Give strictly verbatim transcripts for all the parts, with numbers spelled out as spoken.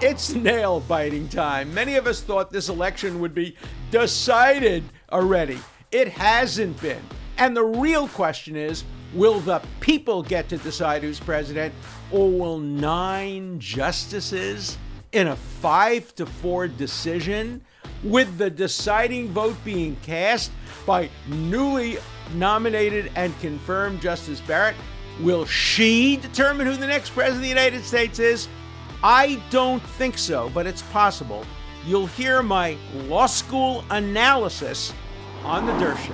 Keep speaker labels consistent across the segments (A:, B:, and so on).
A: It's nail-biting time. Many of us thought this election would be decided already. It hasn't been. And the real question is, will the people get to decide who's president, or will nine justices in a five to four decision, with the deciding vote being cast by newly nominated and confirmed Justice Barrett, will she determine who the next president of the United States is? I don't think so, but it's possible. You'll hear my law school analysis on The Dershow.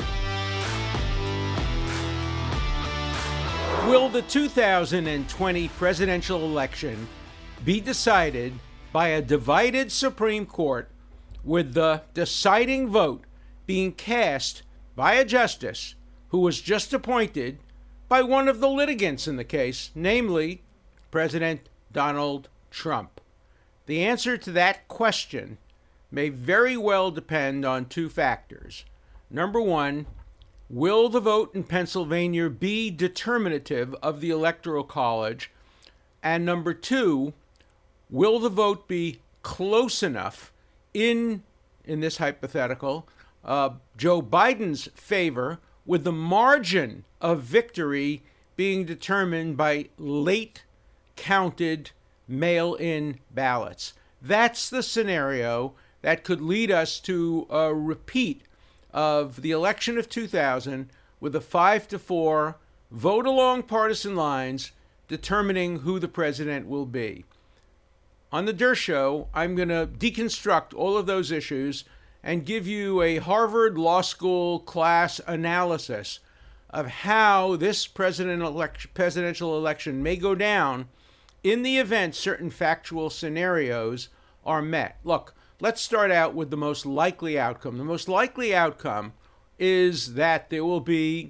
A: Will the two thousand twenty presidential election be decided by a divided Supreme Court, with the deciding vote being cast by a justice who was just appointed by one of the litigants in the case, namely President Donald Trump? The answer to that question may very well depend on two factors. Number one, will the vote in Pennsylvania be determinative of the Electoral College? And number two, will the vote be close enough in, in this hypothetical, uh, Joe Biden's favor, with the margin of victory being determined by late counted mail-in ballots? That's the scenario that could lead us to a repeat of the election of two thousand, with a five to four vote along partisan lines determining who the president will be. On the Dershow, I'm going to deconstruct all of those issues and give you a Harvard Law School class analysis of how this president elect- presidential election may go down in the event certain factual scenarios are met. Look, let's start out with the most likely outcome. The most likely outcome is that there will be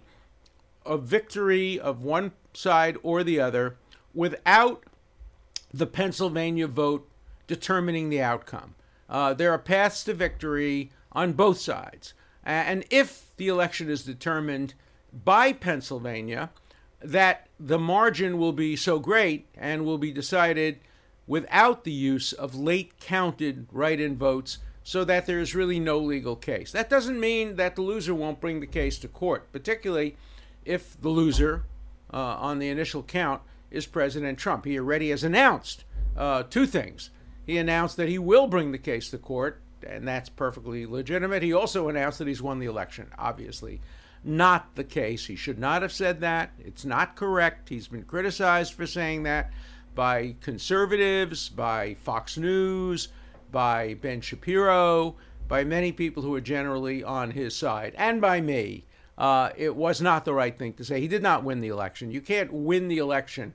A: a victory of one side or the other without the Pennsylvania vote determining the outcome. Uh, there are paths to victory on both sides. And if the election is determined by Pennsylvania, that the margin will be so great and will be decided without the use of late counted write-in votes, so that there is really no legal case. That doesn't mean that the loser won't bring the case to court, particularly if the loser uh, on the initial count is President Trump. He already has announced uh, two things. He announced that he will bring the case to court, and that's perfectly legitimate. He also announced that he's won the election. Obviously not the case. He should not have said that. It's not correct. He's been criticized for saying that by conservatives, by Fox News, by Ben Shapiro, by many people who are generally on his side, and by me. Uh, it was not the right thing to say. He did not win the election. You can't win the election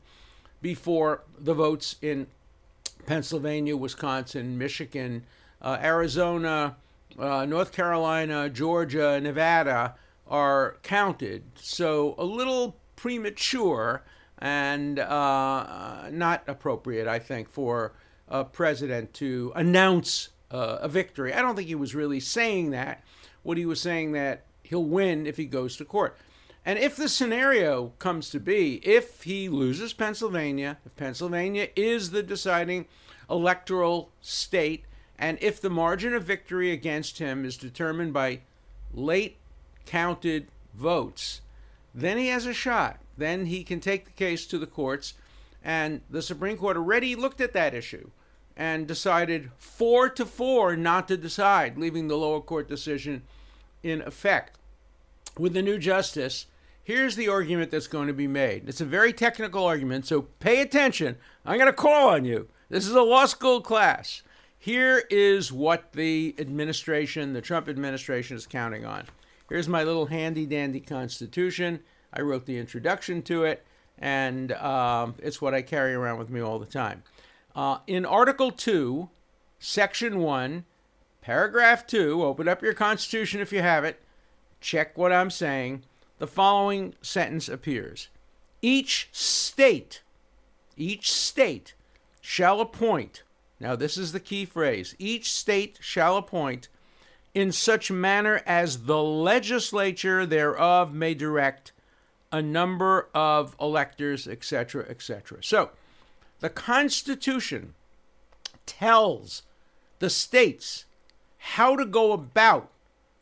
A: before the votes in Pennsylvania, Wisconsin, Michigan, uh, Arizona, uh, North Carolina, Georgia, Nevada are counted. So a little premature and uh, not appropriate, I think, for a president to announce uh, a victory. I don't think he was really saying that. What he was saying that he'll win if he goes to court. And if the scenario comes to be, if he loses Pennsylvania, if Pennsylvania is the deciding electoral state, and if the margin of victory against him is determined by late counted votes, then he has a shot. Then he can take the case to the courts. And the Supreme Court already looked at that issue and decided four to four not to decide, leaving the lower court decision in effect. With the new justice, here's the argument that's going to be made. It's a very technical argument, so pay attention. I'm going to call on you. This is a law school class. Here is what the administration, the Trump administration, is counting on. Here's my little handy-dandy Constitution. I wrote the introduction to it, and um, it's what I carry around with me all the time. Uh, in Article two, Section one, Paragraph two, open up your Constitution if you have it, check what I'm saying, the following sentence appears. Each state, each state shall appoint, now this is the key phrase, each state shall appoint in such manner as the legislature thereof may direct a number of electors, et cetera, et cetera. So the Constitution tells the states how to go about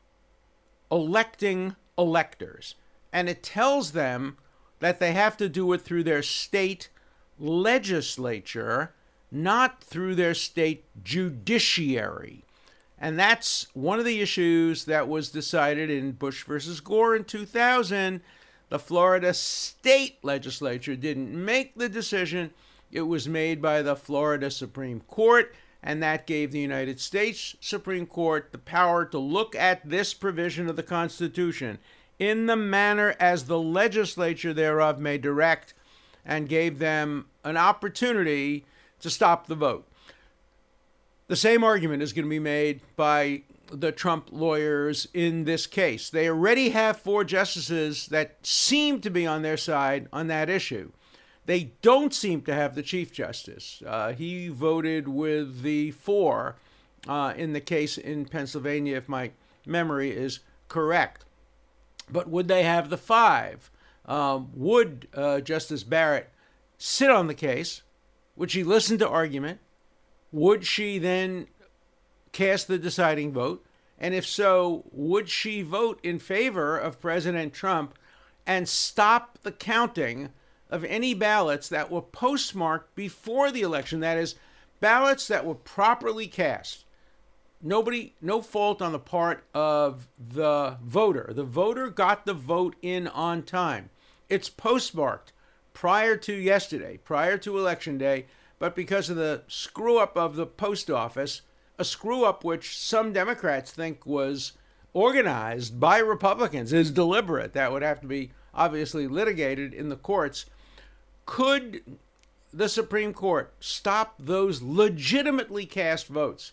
A: electing electors. And it tells them that they have to do it through their state legislature, not through their state judiciary. And that's one of the issues that was decided in Bush versus Gore in two thousand. The Florida state legislature didn't make the decision. It was made by the Florida Supreme Court, and that gave the United States Supreme Court the power to look at this provision of the Constitution in the manner as the legislature thereof may direct, and gave them an opportunity to stop the vote. The same argument is going to be made by the Trump lawyers in this case. They already have four justices that seem to be on their side on that issue. They don't seem to have the Chief Justice. Uh, he voted with the four uh, in the case in Pennsylvania, if my memory is correct. But would they have the five? Um, would uh, Justice Barrett sit on the case? Would she listen to argument? Would she then cast the deciding vote? And if so, would she vote in favor of President Trump and stop the counting of any ballots that were postmarked before the election? That is, ballots that were properly cast. Nobody, no fault on the part of the voter. The voter got the vote in on time. It's postmarked prior to yesterday, prior to Election Day, but because of the screw up of the post office, a screw up which some Democrats think was organized by Republicans, is deliberate. That would have to be obviously litigated in the courts. Could the Supreme Court stop those legitimately cast votes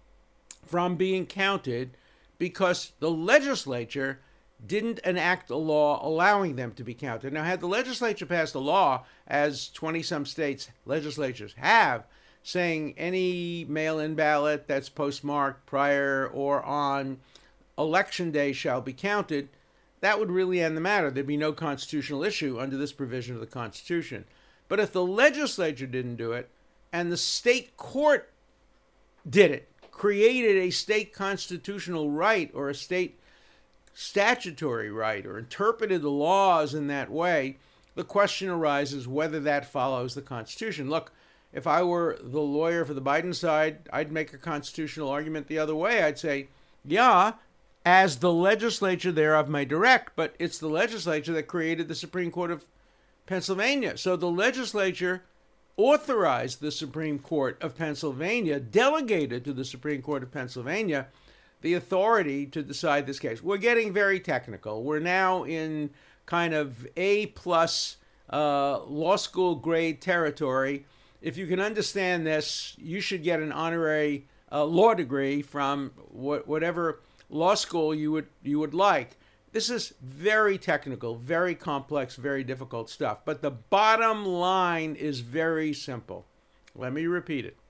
A: from being counted because the legislature didn't enact a law allowing them to be counted? Now, had the legislature passed a law, as twenty-some states legislatures have, saying any mail-in ballot that's postmarked prior or on Election Day shall be counted, that would really end the matter. There'd be no constitutional issue under this provision of the Constitution. But if the legislature didn't do it, and the state court did it, created a state constitutional right or a state statutory right, or interpreted the laws in that way, the question arises whether that follows the Constitution. Look, if I were the lawyer for the Biden side, I'd make a constitutional argument the other way. I'd say, yeah, as the legislature thereof may direct, but it's the legislature that created the Supreme Court of Pennsylvania. So the legislature authorized the Supreme Court of Pennsylvania, delegated to the Supreme Court of Pennsylvania the authority to decide this case. We're getting very technical. We're now in kind of A plus uh, law school grade territory. If you can understand this, you should get an honorary uh, law degree from wh- whatever law school you would you would like. This is very technical, very complex, very difficult stuff. But the bottom line is very simple. Let me repeat it.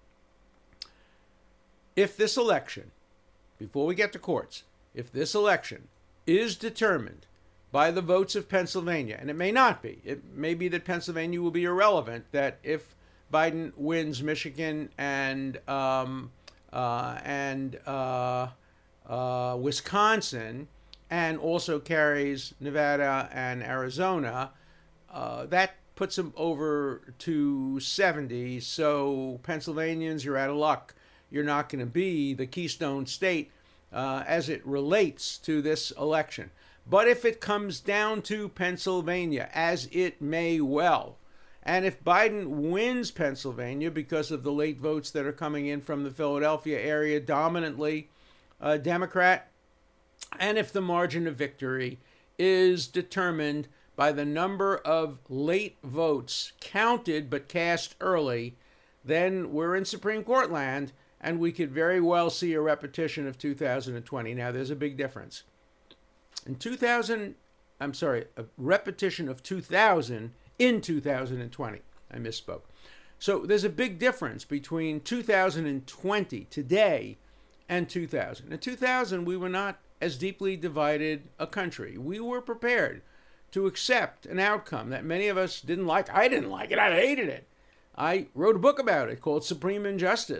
A: If this election, before we get to courts, if this election is determined by the votes of Pennsylvania, and it may not be, it may be that Pennsylvania will be irrelevant, that if Biden wins Michigan and um, uh, and uh, uh, Wisconsin, and also carries Nevada and Arizona, uh, that puts him over to seventy. So Pennsylvanians, you're out of luck. You're not going to be the Keystone State uh, as it relates to this election. But if it comes down to Pennsylvania, as it may well, and if Biden wins Pennsylvania because of the late votes that are coming in from the Philadelphia area, dominantly uh, Democrat, and if the margin of victory is determined by the number of late votes counted but cast early, then we're in Supreme Court land, and we could very well see a repetition of two thousand twenty. Now, there's a big difference. In two thousand, I'm sorry, a repetition of two thousand in two thousand twenty. I misspoke. So there's a big difference between two thousand twenty, today, and two thousand. In two thousand, we were not as deeply divided a country. We were prepared to accept an outcome that many of us didn't like. I didn't like it. I hated it. I wrote a book about it called Supreme Injustice.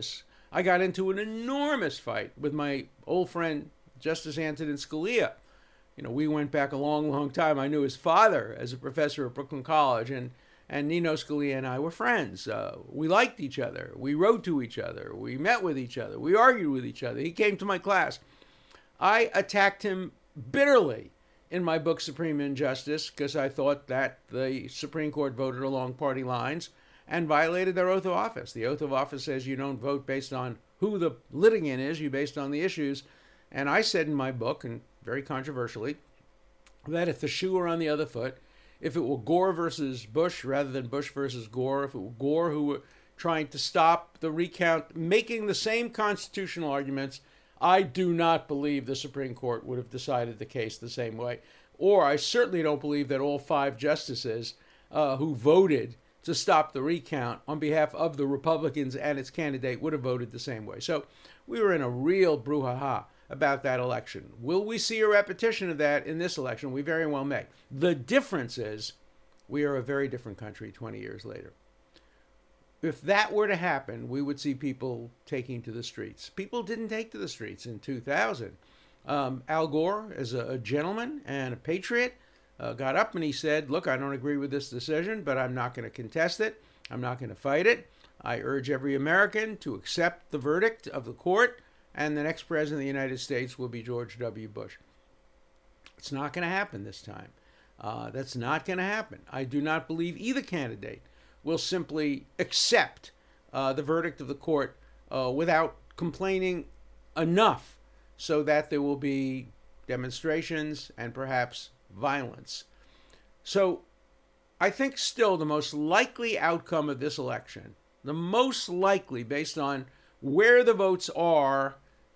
A: I got into an enormous fight with my old friend, Justice Antonin Scalia. You know, we went back a long, long time. I knew his father as a professor at Brooklyn College, and, and Nino Scalia and I were friends. Uh, we liked each other. We wrote to each other. We met with each other. We argued with each other. He came to my class. I attacked him bitterly in my book, Supreme Injustice, because I thought that the Supreme Court voted along party lines and violated their oath of office. The oath of office says you don't vote based on who the litigant is, you based on the issues. And I said in my book, and very controversially, that if the shoe were on the other foot, if it were Gore versus Bush rather than Bush versus Gore, if it were Gore who were trying to stop the recount, making the same constitutional arguments, I do not believe the Supreme Court would have decided the case the same way. Or I certainly don't believe that all five justices uh, who voted to stop the recount on behalf of the Republicans and its candidate would have voted the same way. So we were in a real brouhaha about that election. Will we see a repetition of that in this election? We very well may. The difference is we are a very different country twenty years later. If that were to happen, we would see people taking to the streets. People didn't take to the streets in two thousand. Um, Al Gore, as a, a gentleman and a patriot, uh, got up and he said, look, I don't agree with this decision, but I'm not going to contest it. I'm not going to fight it. I urge every American to accept the verdict of the court, and the next president of the United States will be George W. Bush. It's not going to happen this time. Uh, that's not going to happen. I do not believe either candidate will simply accept uh, the verdict of the court uh, without complaining enough so that there will be demonstrations and perhaps violence. So I think still the most likely outcome of this election, the most likely based on where the votes are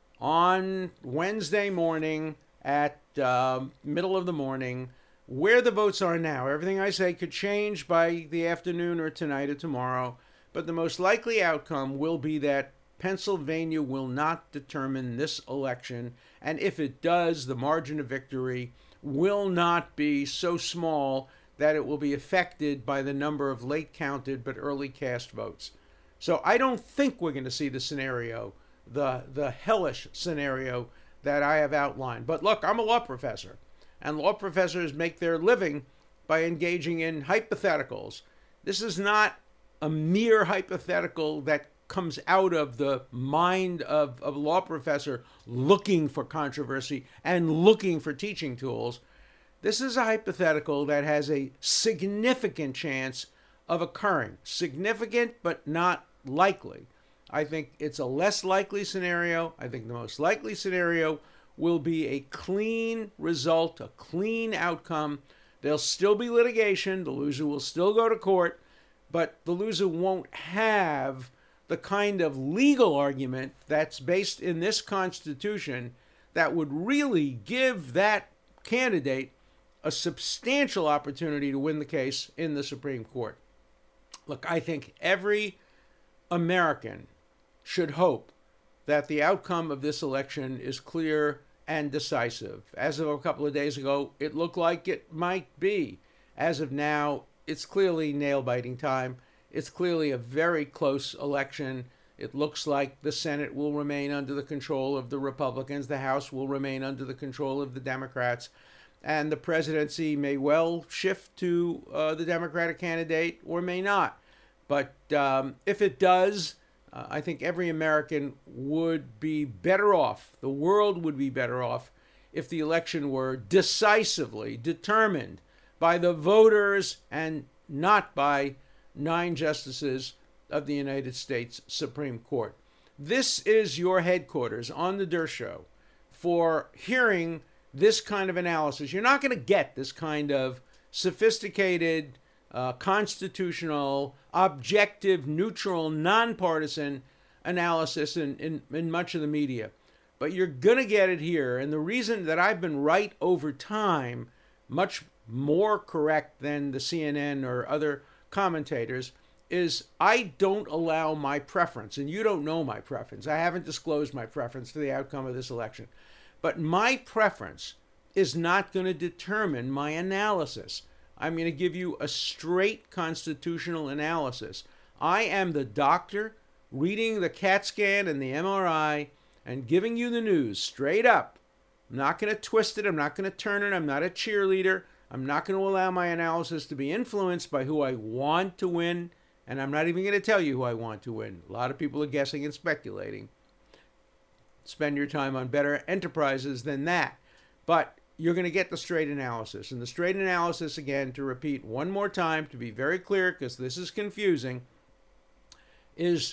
A: on Wednesday morning at uh, middle of the morning, where the votes are now. Everything I say could change by the afternoon or tonight or tomorrow, but the most likely outcome will be that Pennsylvania will not determine this election, and if it does, the margin of victory will not be so small that it will be affected by the number of late counted but early cast votes. So I don't think we're going to see the scenario, the, the hellish scenario that I have outlined. But look, I'm a law professor, and law professors make their living by engaging in hypotheticals. This is not a mere hypothetical that comes out of the mind of, of a law professor looking for controversy and looking for teaching tools. This is a hypothetical that has a significant chance of occurring. Significant, but not likely. I think it's a less likely scenario. I think the most likely scenario will be a clean result, a clean outcome. There'll still be litigation. The loser will still go to court, but the loser won't have the kind of legal argument that's based in this Constitution that would really give that candidate a substantial opportunity to win the case in the Supreme Court. Look, I think every American should hope that the outcome of this election is clear and decisive. As of a couple of days ago, it looked like it might be. As of now, it's clearly nail-biting time. It's clearly a very close election. It looks like the Senate will remain under the control of the Republicans. The House will remain under the control of the Democrats. And the presidency may well shift to uh, the Democratic candidate or may not. But um, if it does, uh, I think every American would be better off, the world would be better off, if the election were decisively determined by the voters and not by nine justices of the United States Supreme Court. This is your headquarters on The Durst Show for hearing this kind of analysis. You're not going to get this kind of sophisticated, uh, constitutional, objective, neutral, nonpartisan analysis in, in, in much of the media. But you're going to get it here. And the reason that I've been right over time, much more correct than the C N N or other commentators, is I don't allow my preference, and you don't know my preference. I haven't disclosed my preference for the outcome of this election. But my preference is not going to determine my analysis. I'm going to give you a straight constitutional analysis. I am the doctor reading the CAT scan and the M R I and giving you the news straight up. I'm not going to twist it. I'm not going to turn it. I'm not a cheerleader. I'm not going to allow my analysis to be influenced by who I want to win. And I'm not even going to tell you who I want to win. A lot of people are guessing and speculating. Spend your time on better enterprises than that. But you're going to get the straight analysis. And the straight analysis, again, to repeat one more time, to be very clear, because this is confusing, is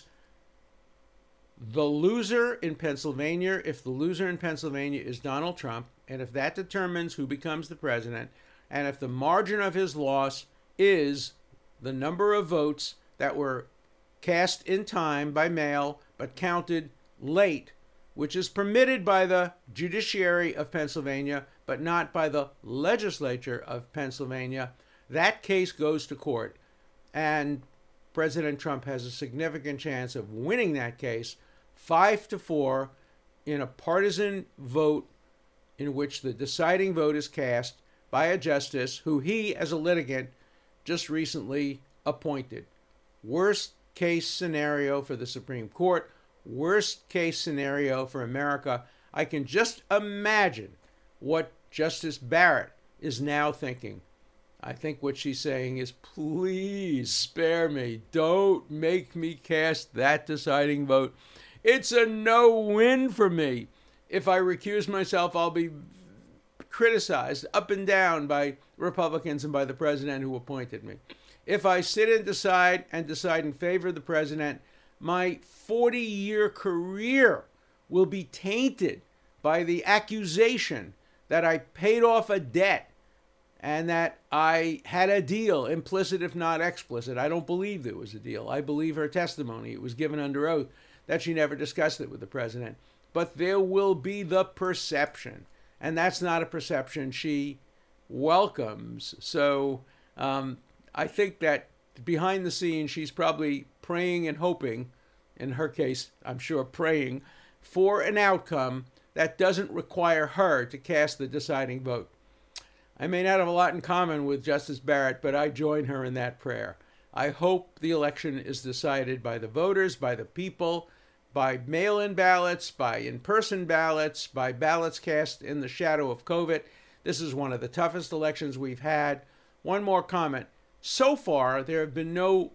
A: the loser in Pennsylvania, if the loser in Pennsylvania is Donald Trump, and if that determines who becomes the president, and if the margin of his loss is the number of votes that were cast in time by mail but counted late, which is permitted by the judiciary of Pennsylvania but not by the legislature of Pennsylvania, that case goes to court. And President Trump has a significant chance of winning that case five to four in a partisan vote in which the deciding vote is cast by a justice who he, as a litigant, just recently appointed. Worst case scenario for the Supreme Court, worst case scenario for America. I can just imagine what Justice Barrett is now thinking. I think what she's saying is, please spare me. Don't make me cast that deciding vote. It's a no-win for me. If I recuse myself, I'll be criticized up and down by Republicans and by the president who appointed me. If I sit and decide and decide in favor of the president, my forty-year career will be tainted by the accusation that I paid off a debt and that I had a deal, implicit if not explicit. I don't believe there was a deal. I believe her testimony. It was given under oath that she never discussed it with the president. But there will be the perception, and that's not a perception she welcomes. So um, I think that behind the scenes, she's probably praying and hoping, in her case, I'm sure praying, for an outcome that doesn't require her to cast the deciding vote. I may not have a lot in common with Justice Barrett, but I join her in that prayer. I hope the election is decided by the voters, by the people, by mail-in ballots, by in-person ballots, by ballots cast in the shadow of COVID. This is one of the toughest elections we've had. One more comment. So far, there have been no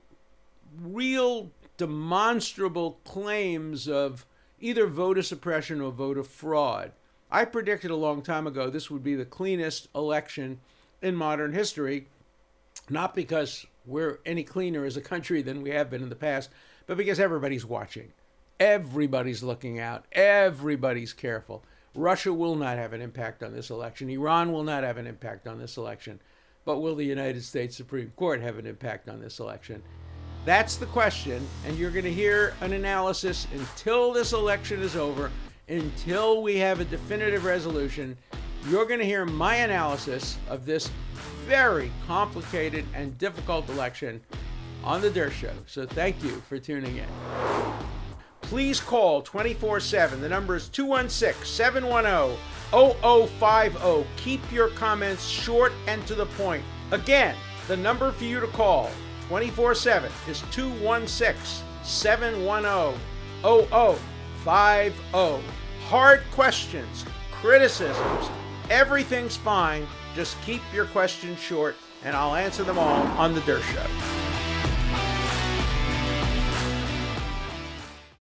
A: real demonstrable claims of either voter suppression or voter fraud. I predicted a long time ago this would be the cleanest election in modern history, not because we're any cleaner as a country than we have been in the past, but because everybody's watching. Everybody's looking out. Everybody's careful. Russia will not have an impact on this election. Iran will not have an impact on this election. But will the United States Supreme Court have an impact on this election? That's the question, and you're going to hear an analysis until this election is over, until we have a definitive resolution. You're going to hear my analysis of this very complicated and difficult election on The Dershow Show. So thank you for tuning in. Please call twenty-four seven. The number is two one six, seven one zero, zero zero five zero. Keep your comments short and to the point. Again, the number for you to call twenty-four seven is two one six, seven one zero, zero zero five zero. Hard questions, criticisms, everything's fine. Just keep your questions short, and I'll answer them all on The Dershow Show.